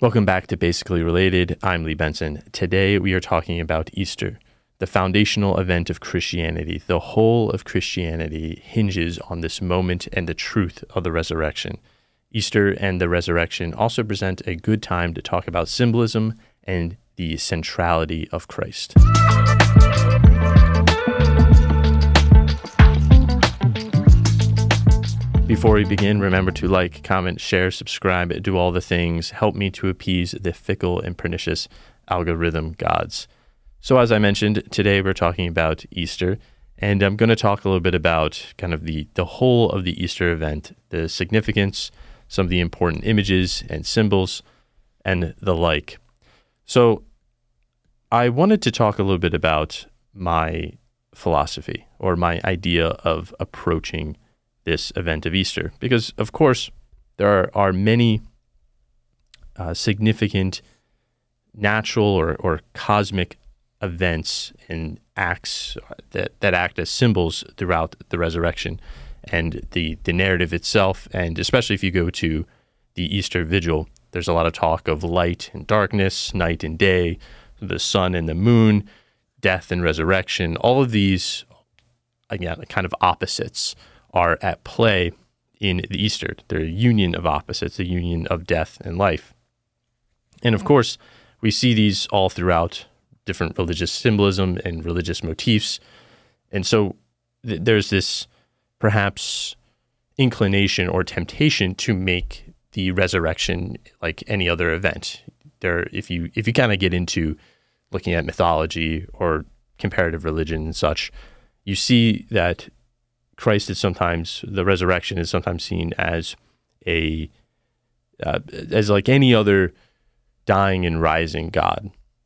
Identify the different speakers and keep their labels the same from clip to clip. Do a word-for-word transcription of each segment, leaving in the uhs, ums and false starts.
Speaker 1: Welcome back to Basically Related. I'm Lee Benson. Today we are talking about Easter, the foundational event of Christianity. The whole of Christianity hinges on this moment and the truth of the resurrection. Easter and the resurrection also present a good time to talk about symbolism and the centrality of Christ. Before we begin, remember to like, comment, share, subscribe, do all the things. Help me to appease the fickle and pernicious algorithm gods. So as I mentioned, today we're talking about Easter, and I'm going to talk a little bit about kind of the, the whole of the Easter event, the significance, some of the important images and symbols, and the like. So I wanted to talk a little bit about my philosophy or my idea of approaching this event of Easter, because of course there are, are many uh, significant natural or, or cosmic events and acts that, that act as symbols throughout the resurrection and the, the narrative itself. And especially if you go to the Easter Vigil, there's a lot of talk of light and darkness, night and day, the sun and the moon, death and resurrection. All of these, again, kind of opposites are at play in the Easter. They're a union of opposites, a union of death and life. And of course, we see these all throughout different religious symbolism and religious motifs. And so th- there's this perhaps inclination or temptation to make the resurrection like any other event. There, if you if you kind of get into looking at mythology or comparative religion and such, you see that Christ is sometimes, the resurrection is sometimes seen as a, uh, as like any other dying and rising God,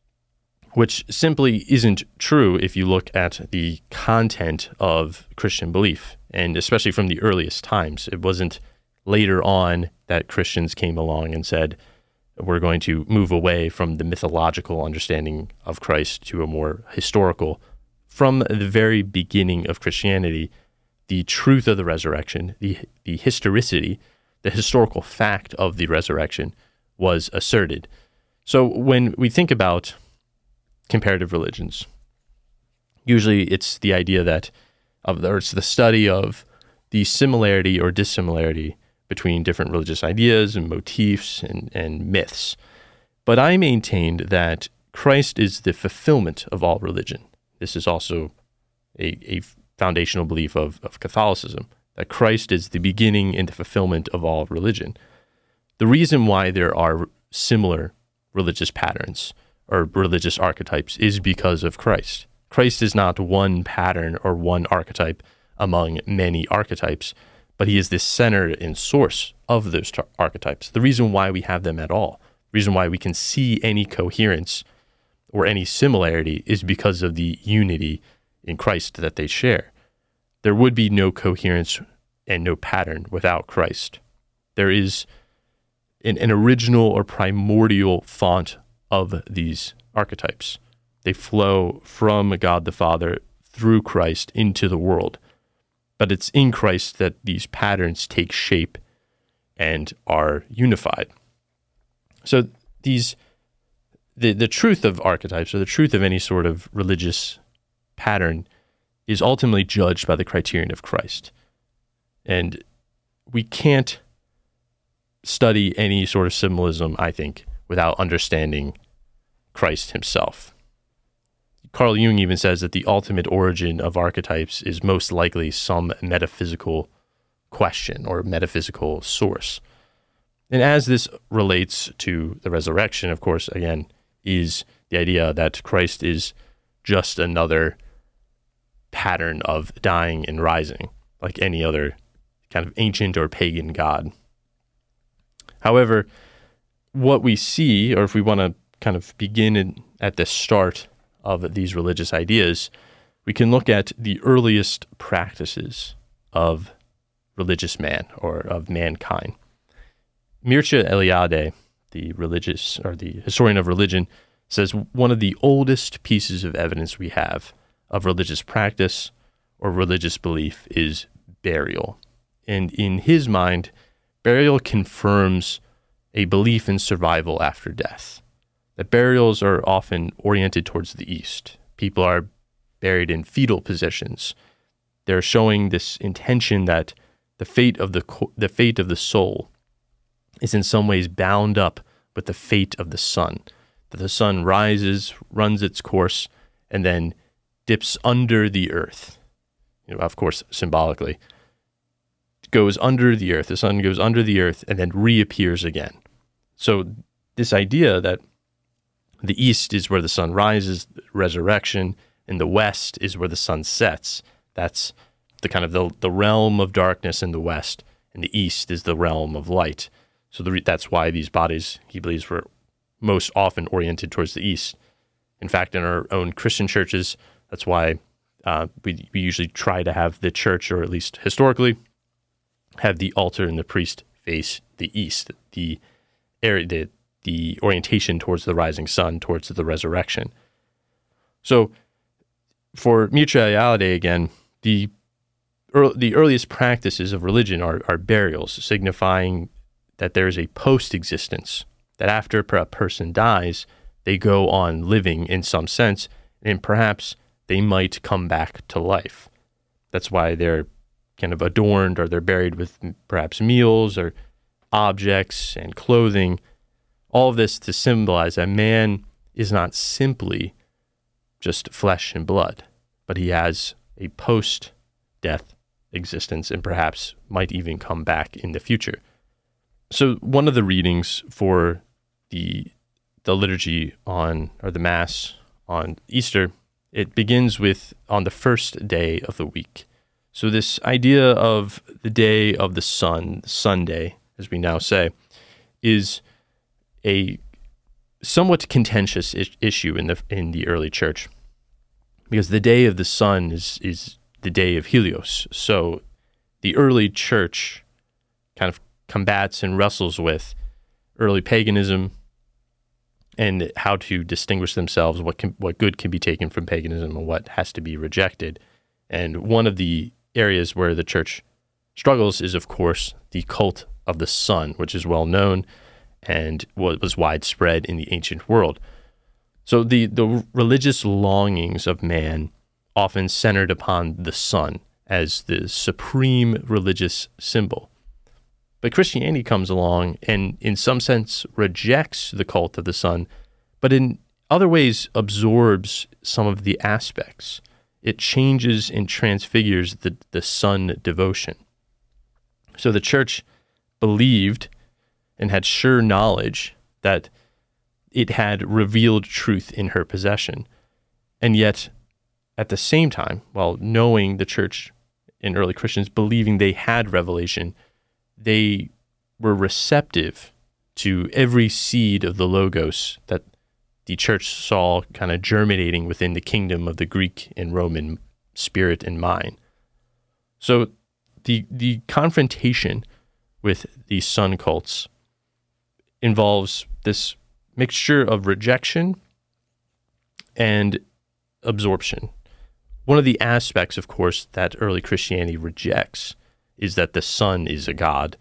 Speaker 1: which simply isn't true if you look at the content of Christian belief, and especially from the earliest times. It wasn't later on that Christians came along and said, we're going to move away from the mythological understanding of Christ to a more historical. From the very beginning of Christianity, the truth of the resurrection, the the historicity, the historical fact of the resurrection was asserted. So when we think about comparative religions, usually it's the idea that, of, or it's the study of the similarity or dissimilarity between different religious ideas and motifs and, and myths. But I maintained that Christ is the fulfillment of all religion. This is also a, a foundational belief of, of Catholicism, that Christ is the beginning and the fulfillment of all religion. The reason why there are similar religious patterns or religious archetypes is because of Christ. Christ is not one pattern or one archetype among many archetypes, but he is the center and source of those tar- archetypes. The reason why we have them at all, the reason why we can see any coherence or any similarity is because of the unity in Christ that they share. There would be no coherence and no pattern without Christ. There is an, an original or primordial font of these archetypes. They flow from God the Father through Christ into the world. But it's in Christ that these patterns take shape and are unified. So these the, the truth of archetypes, or the truth of any sort of religious pattern, is ultimately judged by the criterion of Christ. And we can't study any sort of symbolism, I think, without understanding Christ himself. Carl Jung even says that the ultimate origin of archetypes is most likely some metaphysical question or metaphysical source. And as this relates to the resurrection, of course, again, is the idea that Christ is just another pattern of dying and rising, like any other kind of ancient or pagan god. However, what we see, or if we want to kind of begin in, at the start of these religious ideas, we can look at the earliest practices of religious man or of mankind. Mircea Eliade, the religious or the historian of religion, says one of the oldest pieces of evidence we have of religious practice or religious belief is burial. And in his mind, burial confirms a belief in survival after death. That burials are often oriented towards the east. People are buried in fetal positions. They're showing this intention that the fate of the the fate of the soul is in some ways bound up with the fate of the sun. That the sun rises, runs its course, and then dips under the earth. You know, of course, symbolically, goes under the earth. The sun goes under the earth and then reappears again. So this idea that the east is where the sun rises, resurrection, and the west is where the sun sets. That's the kind of the, the realm of darkness in the west, and the east is the realm of light. So the, that's why these bodies, he believes, were most often oriented towards the east. In fact, in our own Christian churches, that's why uh, we, we usually try to have the church, or at least historically, have the altar and the priest face the east, the area, the, the orientation towards the rising sun, towards the resurrection. So for mutuality, again, the early, the earliest practices of religion are, are burials, signifying that there is a post-existence, that after a person dies, they go on living in some sense, and perhaps they might come back to life. That's why they're kind of adorned, or they're buried with perhaps meals or objects and clothing. All of this to symbolize that man is not simply just flesh and blood, but he has a post-death existence and perhaps might even come back in the future. So one of the readings for the the liturgy on, or the Mass on Easter, it begins with on the first day of the week. So this idea of the day of the sun, Sunday, as we now say, is a somewhat contentious is- issue in the in the early church, because the day of the sun is is the day of Helios. So the early church kind of combats and wrestles with early paganism and how to distinguish themselves, what can, what good can be taken from paganism and what has to be rejected. And one of the areas where the church struggles is, of course, the cult of the sun, which is well known and was widespread in the ancient world. So the, the religious longings of man often centered upon the sun as the supreme religious symbol. But Christianity comes along and in some sense rejects the cult of the sun, but in other ways absorbs some of the aspects. It changes and transfigures the, the sun devotion. So the church believed and had sure knowledge that it had revealed truth in her possession. And yet, at the same time, while knowing the church and early Christians believing they had revelation, they were receptive to every seed of the Logos that the church saw kind of germinating within the kingdom of the Greek and Roman spirit and mind. So the the confrontation with these sun cults involves this mixture of rejection and absorption. One of the aspects, of course, that early Christianity rejects is that the sun is a god.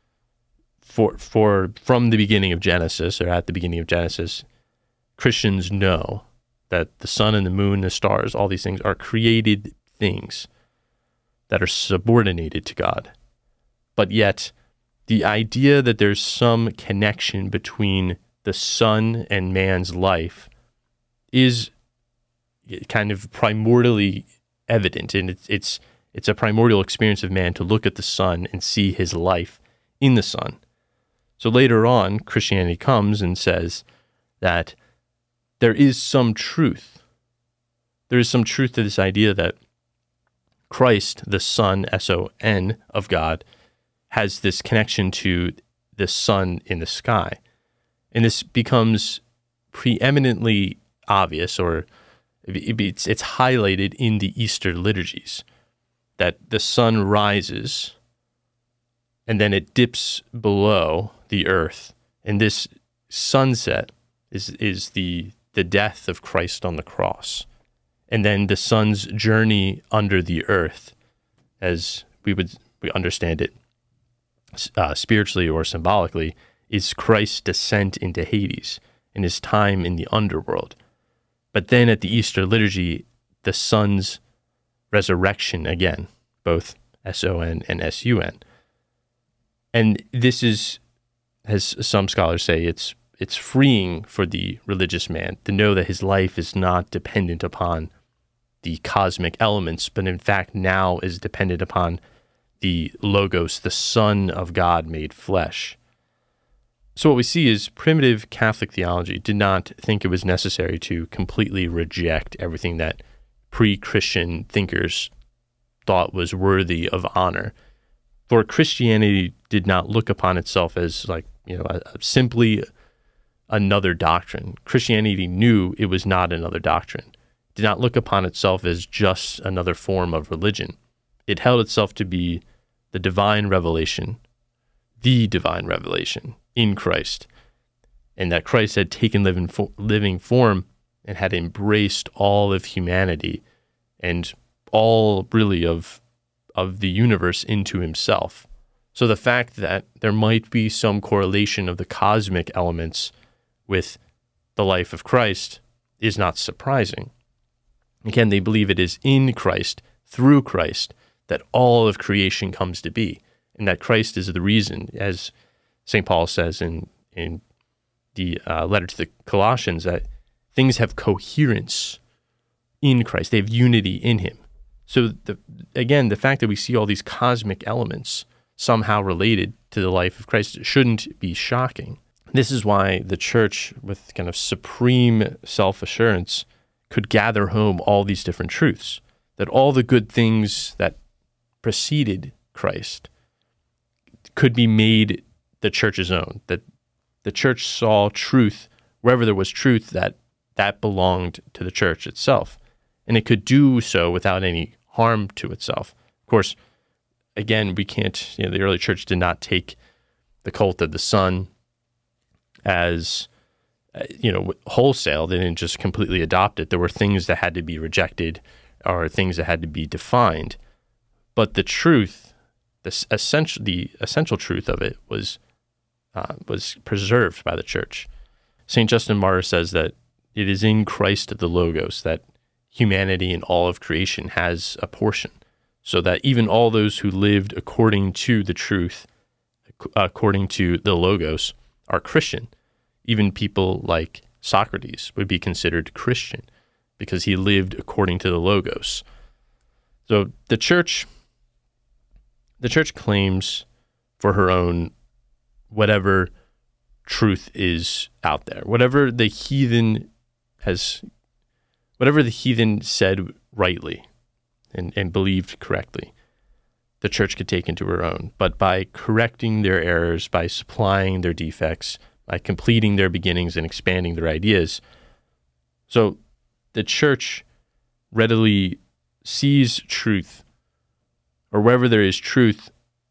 Speaker 1: For for from the beginning of Genesis, or at the beginning of Genesis, Christians know that the sun and the moon, the stars, all these things are created things that are subordinated to God. But yet, the idea that there's some connection between the sun and man's life is kind of primordially evident, and it's it's it's a primordial experience of man to look at the sun and see his life in the sun. So later on, Christianity comes and says that there is some truth. There is some truth to this idea that Christ, the Son, S O N, of God, has this connection to the sun in the sky. And this becomes preeminently obvious, or it's, it's highlighted in the Easter liturgies, that the sun rises and then it dips below the earth. And this sunset is is the the death of Christ on the cross. And then the sun's journey under the earth, as we would we understand it uh, spiritually or symbolically, is Christ's descent into Hades and his time in the underworld. But then at the Easter liturgy, the Son's resurrection again, both S O N and S U N. And this is, as some scholars say, it's it's freeing for the religious man to know that his life is not dependent upon the cosmic elements, but in fact now is dependent upon the Logos, the Son of God made flesh. So what we see is primitive Catholic theology did not think it was necessary to completely reject everything that pre-Christian thinkers thought was worthy of honor. For Christianity did not look upon itself as like, you know, a, a simply another doctrine. Christianity knew it was not another doctrine. It did not look upon itself as just another form of religion. It held itself to be the divine revelation, the divine revelation in Christ, and that Christ had taken living, living form and had embraced all of humanity and all really of of the universe into himself. So the fact that there might be some correlation of the cosmic elements with the life of Christ is not surprising. Again, they believe it is in Christ, through Christ, that all of creation comes to be, and that Christ is the reason, as Saint Paul says in, in the uh, letter to the Colossians, that things have coherence in Christ. They have unity in him. So the, again, the fact that we see all these cosmic elements somehow related to the life of Christ shouldn't be shocking. This is why the church, with kind of supreme self-assurance, could gather home all these different truths, that all the good things that preceded Christ could be made the church's own, that the church saw truth wherever there was truth, that that belonged to the church itself. And it could do so without any harm to itself. Of course, again, we can't, you know, the early church did not take the cult of the Son as, uh, you know, wholesale. They didn't just completely adopt it. There were things that had to be rejected or things that had to be defined. But the truth, the essential, the essential truth of it was uh, was preserved by the church. Saint Justin Martyr says that it is in Christ the Logos that humanity and all of creation has a portion, so that even all those who lived according to the truth, according to the Logos, are Christian. Even people like Socrates would be considered Christian because he lived according to the Logos. So the church, the church claims for her own whatever truth is out there, whatever the heathen has, whatever the heathen said rightly and, and believed correctly, the church could take into her own. But by correcting their errors, by supplying their defects, by completing their beginnings and expanding their ideas, so the church readily sees truth, or wherever there is truth,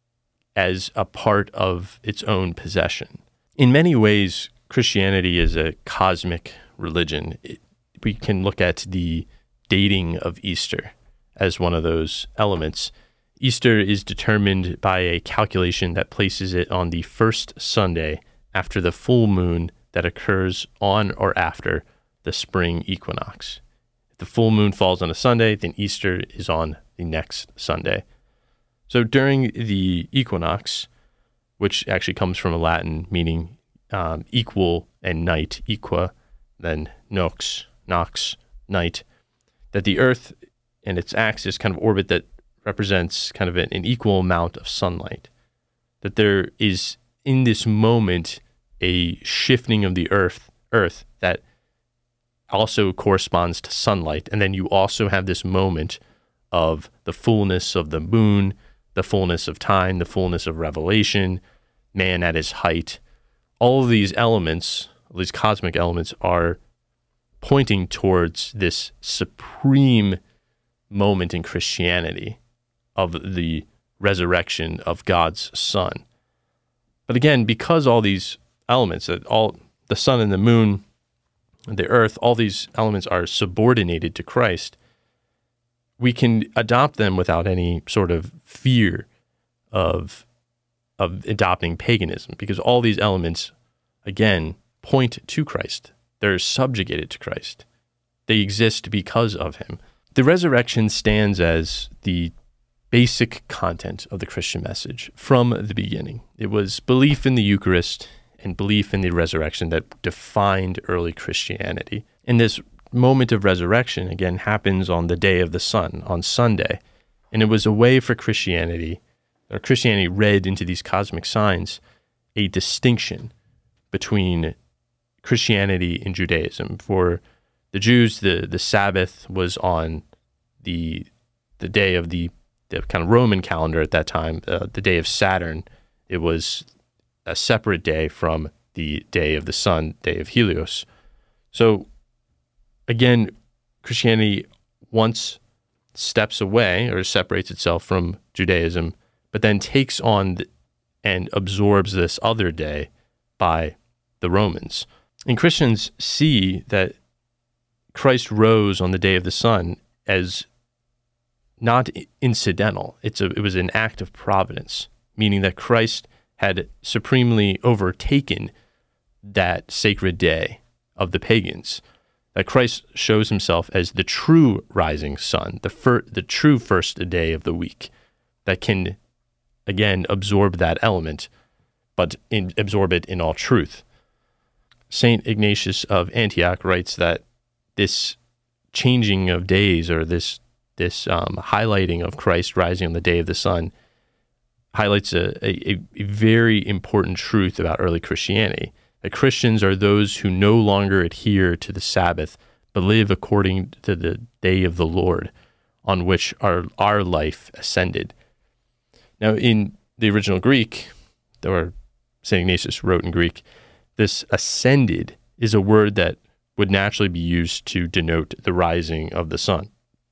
Speaker 1: as a part of its own possession. In many ways, Christianity is a cosmic religion. It, we can look at the dating of Easter as one of those elements. Easter is determined by a calculation that places it on the first Sunday after the full moon that occurs on or after the spring equinox. If the full moon falls on a Sunday, then Easter is on the next Sunday. So during the equinox, which actually comes from a Latin meaning um, equal and night, equa, then nox, nox, night, that the Earth and its axis kind of orbit that represents kind of an, an equal amount of sunlight. That there is in this moment a shifting of the Earth, Earth that also corresponds to sunlight, and then you also have this moment of the fullness of the moon, the fullness of time, the fullness of revelation, man at his height. All of these elements, all these cosmic elements, are pointing towards this supreme moment in Christianity of the resurrection of God's Son. But again, because all these elements, all the sun and the moon, the earth, all these elements are subordinated to Christ, we can adopt them without any sort of fear of of adopting paganism, because all these elements, again, point to Christ. They're subjugated to Christ. They exist because of him. The resurrection stands as the basic content of the Christian message from the beginning. It was belief in the Eucharist and belief in the resurrection that defined early Christianity. And this moment of resurrection, again, happens on the day of the sun, on Sunday. And it was a way for Christianity, or Christianity read into these cosmic signs, a distinction between Christianity and Judaism. For the Jews, the, the Sabbath was on the the day of the, the kind of Roman calendar at that time, uh, the day of Saturn. It was a separate day from the day of the sun, day of Helios. So again, Christianity once steps away or separates itself from Judaism, but then takes on the, and absorbs this other day by the Romans. And Christians see that Christ rose on the day of the sun as not incidental. It's a, it was an act of providence, meaning that Christ had supremely overtaken that sacred day of the pagans, that Christ shows himself as the true rising sun, the fir- the true first day of the week, that can, again, absorb that element, but in, absorb it in all truth. Saint Ignatius of Antioch writes that this changing of days, or this this um, highlighting of Christ rising on the day of the sun, highlights a, a, a very important truth about early Christianity, that Christians are those who no longer adhere to the Sabbath, but live according to the day of the Lord, on which our, our life ascended. Now, in the original Greek, or Saint Ignatius wrote in Greek, this ascended is a word that would naturally be used to denote the rising of the sun.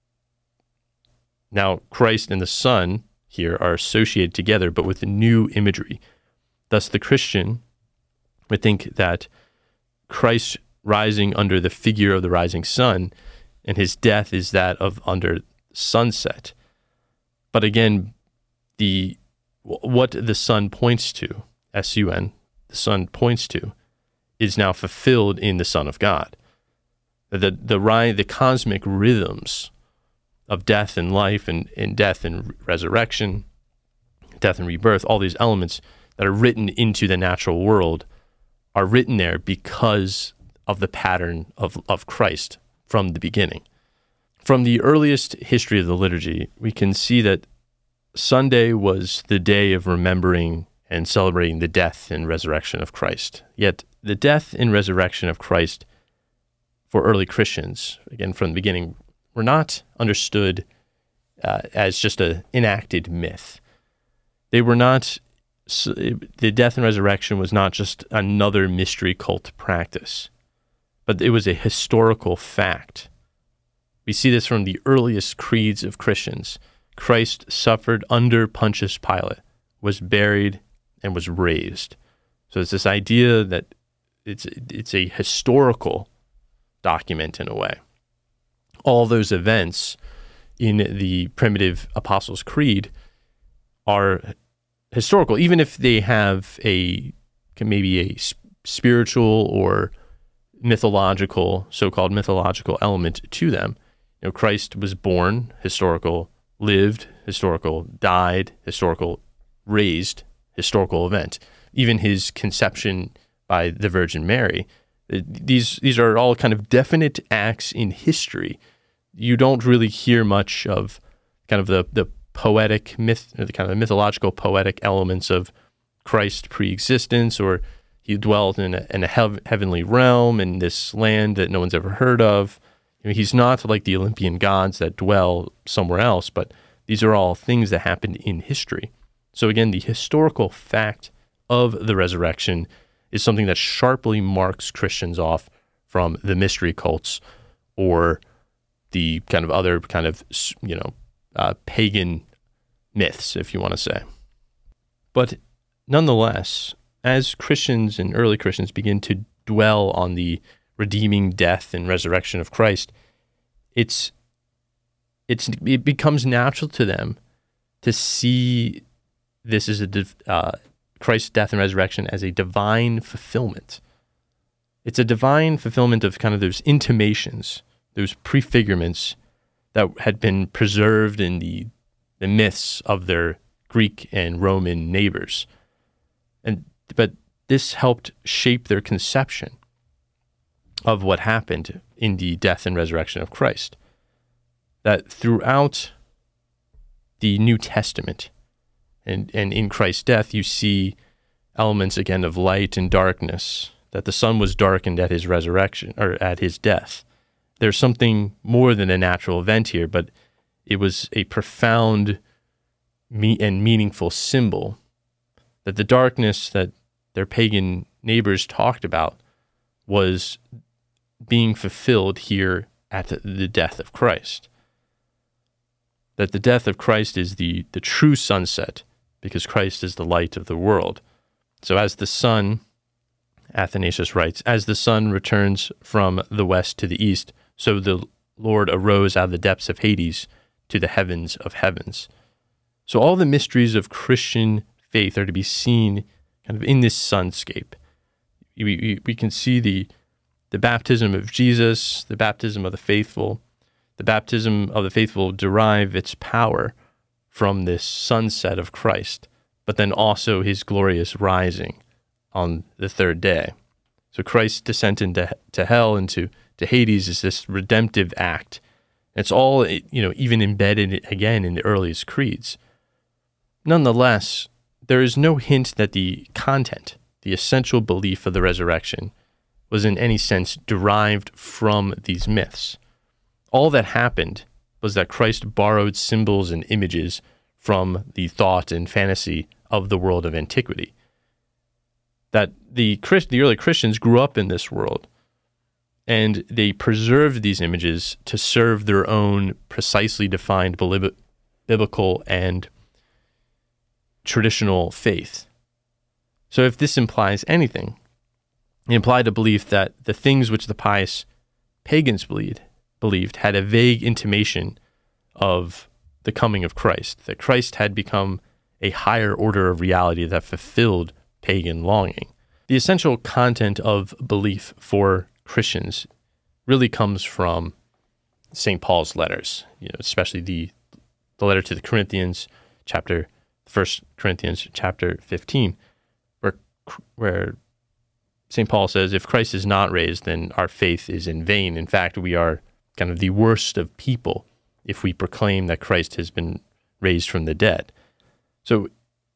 Speaker 1: Now, Christ and the sun here are associated together, but with new imagery. Thus, the Christian would think that Christ rising under the figure of the rising sun, and his death is that of under sunset. But again, the what the sun points to, S U N, the sun points to, is now fulfilled in the Son of God. The the the, the cosmic rhythms of death and life, and, and death and resurrection, death and rebirth, all these elements that are written into the natural world are written there because of the pattern of, of Christ from the beginning. From the earliest history of the liturgy, we can see that Sunday was the day of remembering and celebrating the death and resurrection of Christ. Yet the death and resurrection of Christ for early Christians, again from the beginning, were not understood uh, as just an enacted myth. They were not, the death and resurrection was not just another mystery cult practice, but it was a historical fact. We see this from the earliest creeds of Christians. Christ suffered under Pontius Pilate, was buried, and was raised. So it's this idea that it's it's a historical document in a way. All those events in the primitive Apostles' Creed are historical, even if they have a maybe a spiritual or mythological, so-called mythological element to them. You know, Christ was born, historical, lived, historical, died, historical, raised, historical event. Even his conception by the Virgin Mary, these these are all kind of definite acts in history. You don't really hear much of kind of the, the poetic myth, the kind of mythological poetic elements of Christ pre-existence, or he dwelt in a, in a hev- heavenly realm in this land that no one's ever heard of. You know, he's not like the Olympian gods that dwell somewhere else, but these are all things that happened in history. So again, the historical fact of the resurrection is something that sharply marks Christians off from the mystery cults or the kind of other kind of, you know, uh, pagan myths, if you want to say. But nonetheless, as Christians and early Christians begin to dwell on the redeeming death and resurrection of Christ, it's it's it becomes natural to them to see this as a uh, Christ's death and resurrection as a divine fulfillment. It's a divine fulfillment of kind of those intimations, those prefigurements that had been preserved in the, the myths of their Greek and Roman neighbors. And but this helped shape their conception of what happened in the death and resurrection of Christ. That throughout the New Testament and, and in Christ's death, you see elements again of light and darkness, that the sun was darkened at his resurrection or at his death. There's something more than a natural event here, but it was a profound me- and meaningful symbol that the darkness that their pagan neighbors talked about was being fulfilled here at the, the death of Christ. That the death of Christ is the, the true sunset, because Christ is the light of the world. So as the sun, Athanasius writes, as the sun returns from the west to the east, so the Lord arose out of the depths of Hades to the heavens of heavens. So all the mysteries of Christian faith are to be seen kind of in this sunscape. We, we, we can see the, the baptism of Jesus, the baptism of the faithful. The baptism of the faithful derive its power from this sunset of Christ, but then also his glorious rising on the third day. So Christ's descent into to hell, into to Hades, is this redemptive act. It's all, you know, even embedded again in the earliest creeds. Nonetheless, there is no hint that the content, the essential belief of the resurrection, was in any sense derived from these myths. All that happened was that Christ borrowed symbols and images from the thought and fantasy of the world of antiquity. That the Christ, the early Christians grew up in this world, and they preserved these images to serve their own precisely defined biblical and traditional faith. So if this implies anything, it implied a belief that the things which the pious pagans believed, believed had a vague intimation of the coming of Christ, that Christ had become a higher order of reality that fulfilled pagan longing. The essential content of belief for Christians really comes from Saint Paul's letters, you know, especially the the letter to the Corinthians, chapter First Corinthians chapter fifteen, where where Saint Paul says, "If Christ is not raised, then our faith is in vain. In fact, we are kind of the worst of people if we proclaim that Christ has been raised from the dead." So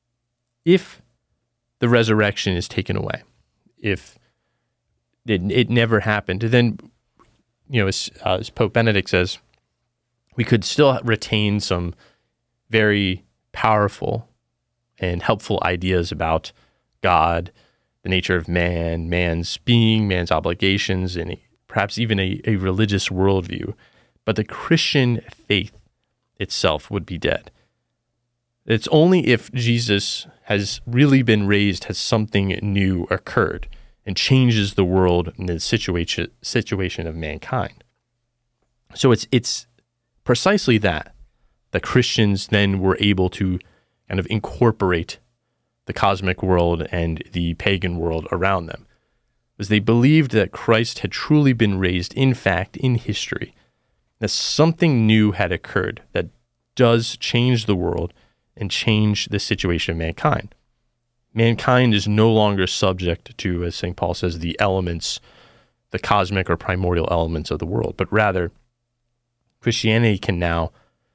Speaker 1: if the resurrection is taken away, if it, it never happened, then, you know, as, uh, as Pope Benedict says, we could still retain some very powerful and helpful ideas about God, the nature of man, man's being, man's obligations, and perhaps even a, a religious worldview. But the Christian faith itself would be dead. It's only if Jesus has really been raised has something new occurred and changes the world and the situation situation of mankind. So it's it's precisely that the Christians then were able to kind of incorporate the cosmic world and the pagan world around them, because they believed that Christ had truly been raised, in fact, in history, that something new had occurred that does change the world and change the situation of mankind. Mankind is no longer subject to, as Saint Paul says, the elements, the cosmic or primordial elements of the world, but rather Christianity can now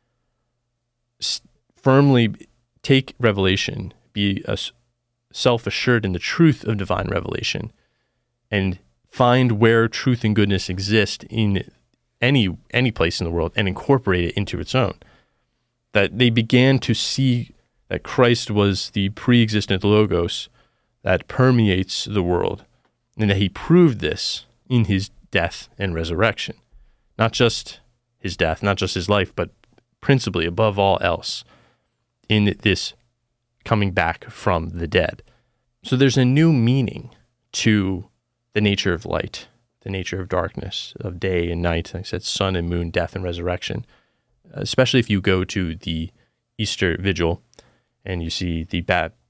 Speaker 1: firmly take revelation, be a self-assured in the truth of divine revelation, and find where truth and goodness exist in any any place in the world and incorporate it into its own. That they began to see that Christ was the pre-existent Logos that permeates the world, and that he proved this in his death and resurrection. Not just his death, not just his life, but principally, above all else, in this coming back from the dead. So there's a new meaning to the nature of light, the nature of darkness, of day and night, like I said, sun and moon, death and resurrection. Especially if you go to the Easter Vigil and you see the bat-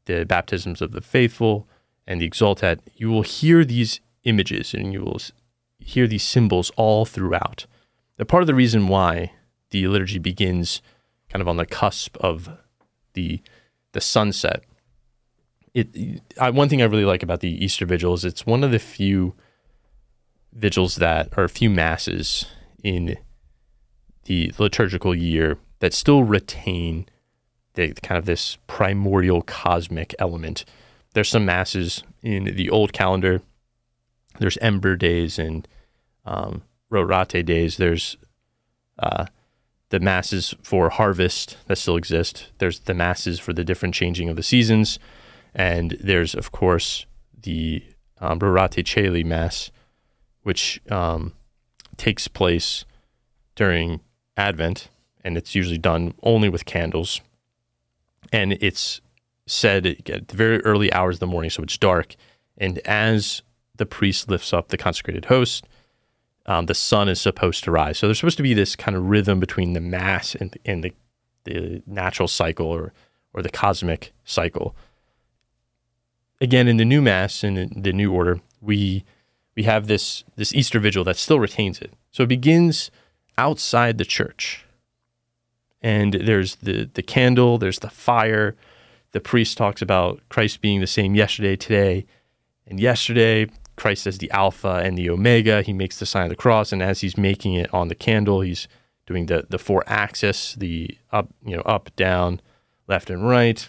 Speaker 1: the baptisms of the faithful and the Exultet, you will hear these images and you will hear these symbols all throughout. The part of the reason why the liturgy begins kind of on the cusp of the the sunset, it I, one thing I really like about the Easter Vigil is it's one of the few vigils that, or few masses in the liturgical year that still retain the kind of this primordial cosmic element. There's some masses in the old calendar. There's Ember Days and um, Rorate Days. There's uh, the masses for harvest that still exist. There's the masses for the different changing of the seasons. And there's, of course, the um, Rorate Caeli Mass, which um, takes place during Advent, and it's usually done only with candles. And it's said at the very early hours of the morning, so it's dark. And as the priest lifts up the consecrated host, um, the sun is supposed to rise. So there's supposed to be this kind of rhythm between the Mass and, and the, the natural cycle or or the cosmic cycle. Again, in the new Mass, in the, the new order, we we have this this Easter Vigil that still retains it. So it begins outside the church. And there's the, the candle, there's the fire. The priest talks about Christ being the same yesterday, today, and yesterday. Christ as the Alpha and the Omega. He makes the sign of the cross, and as he's making it on the candle, he's doing the, the four axis, the up, you know, up, down, left, and right.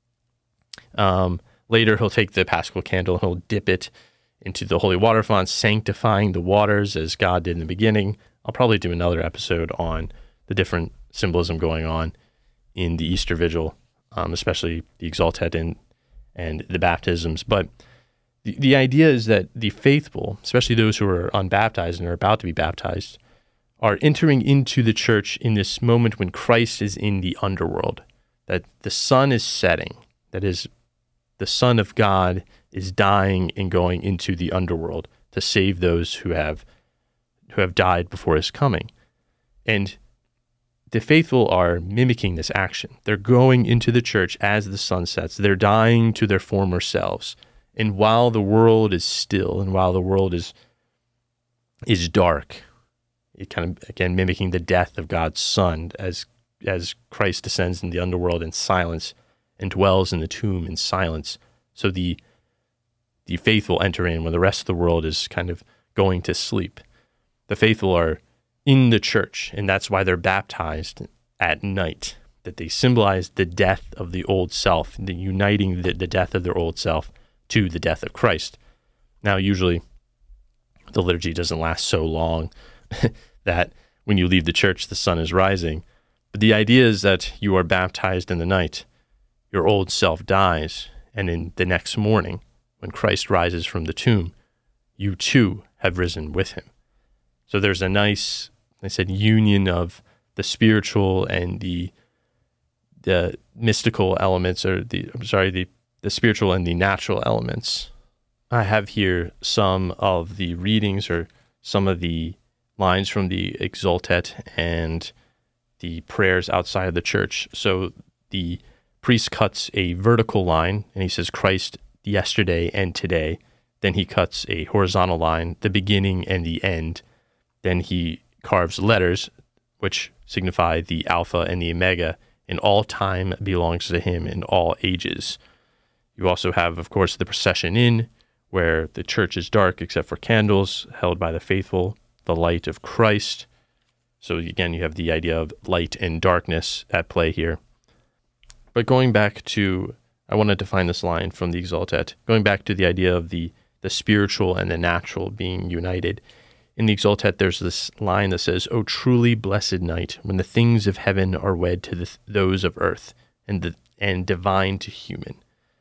Speaker 1: Um, later, he'll take the Paschal candle and he'll dip it into the holy water font, sanctifying the waters as God did in the beginning. I'll probably do another episode on the different symbolism going on in the Easter Vigil, um, especially the Exultet and, and the baptisms. But the, the idea is that the faithful, especially those who are unbaptized and are about to be baptized, are entering into the church in this moment when Christ is in the underworld, that the sun is setting, that is, the Son of God is dying and going into the underworld to save those who have who have died before his coming. And the faithful are mimicking this action. They're going into the church as the sun sets. They're dying to their former selves. And while the world is still and while the world is is dark, it kind of, again, mimicking the death of God's Son as as Christ descends in the underworld in silence and dwells in the tomb in silence. So the the faithful enter in when the rest of the world is kind of going to sleep. The faithful are in the church, and that's why they're baptized at night, that they symbolize the death of the old self, the uniting the, the death of their old self to the death of Christ. Now, usually the liturgy doesn't last so long that when you leave the church, the sun is rising. But the idea is that you are baptized in the night. Your old self dies, and in the next morning, when Christ rises from the tomb, you too have risen with him. So there's a nice, I said, union of the spiritual and the the mystical elements, or the, I'm sorry, the, the spiritual and the natural elements. I have here some of the readings or some of the lines from the Exultet and the prayers outside of the church. So the priest cuts a vertical line, and he says, Christ yesterday and today. Then he cuts a horizontal line, the beginning and the end. Then he carves letters, which signify the Alpha and the Omega, and all time belongs to him in all ages. You also have, of course, the procession in, where the church is dark except for candles held by the faithful, the light of Christ. So again, you have the idea of light and darkness at play here. But going back to, I want to define this line from the Exultet, going back to the idea of the, the spiritual and the natural being united. In the Exultet, there's this line that says, "O truly blessed night, when the things of heaven are wed to the, those of earth, and the, and divine to human."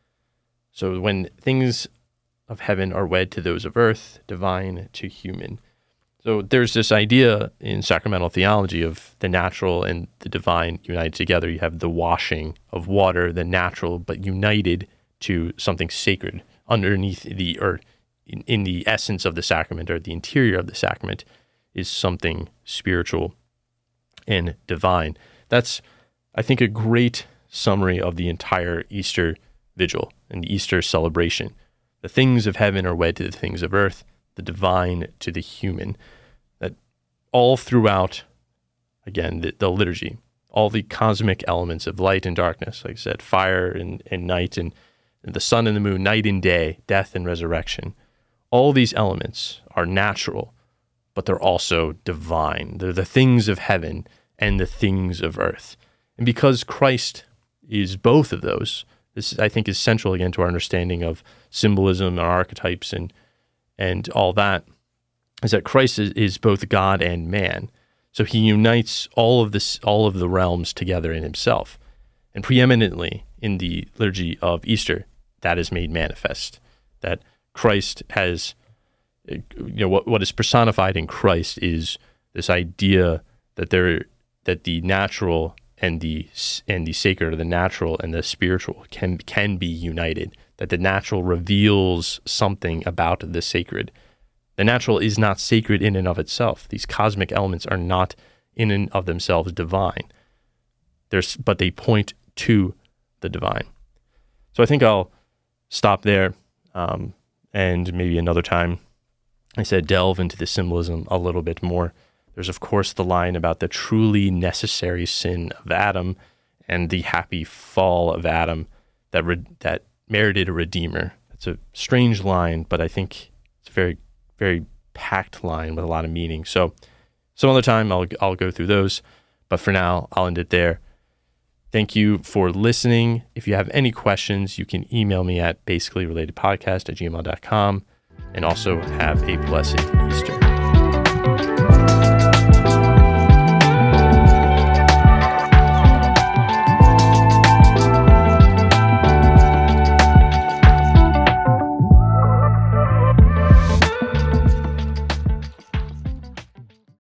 Speaker 1: So when things of heaven are wed to those of earth, divine to human. So there's this idea in sacramental theology of the natural and the divine united together. You have the washing of water, the natural, but united to something sacred underneath the earth. In, in the essence of the sacrament, or the interior of the sacrament, is something spiritual and divine. That's, I think, a great summary of the entire Easter vigil, an Easter celebration. The things of heaven are wed to the things of earth, the divine to the human. That all throughout, again, the, the liturgy, all the cosmic elements of light and darkness, like I said, fire and, and night, and, and the sun and the moon, night and day, death and resurrection, all these elements are natural, but they're also divine. They're the things of heaven and the things of earth. And because Christ is both of those, this, I think, is central again to our understanding of symbolism and archetypes and and all that, is that Christ is, is both God and man. So he unites all of this, all of the realms together in himself. And preeminently in the liturgy of Easter, that is made manifest, that Christ has, you know, what what is personified in Christ is this idea that there that the natural and the and the sacred, or the natural and the spiritual, can can be united. That the natural reveals something about the sacred. The natural is not sacred in and of itself. These cosmic elements are not in and of themselves divine. There's, but they point to the divine. So I think I'll stop there, um, and maybe another time, I said, delve into the symbolism a little bit more. There's, of course, the line about the truly necessary sin of Adam and the happy fall of Adam that re- that merited a redeemer. It's a strange line, but I think it's a very, very packed line with a lot of meaning. So some other time I'll I'll go through those, but for now I'll end it there. Thank you for listening. If you have any questions, you can email me at basicallyrelatedpodcast at gmail dot com, and also have a blessed Easter.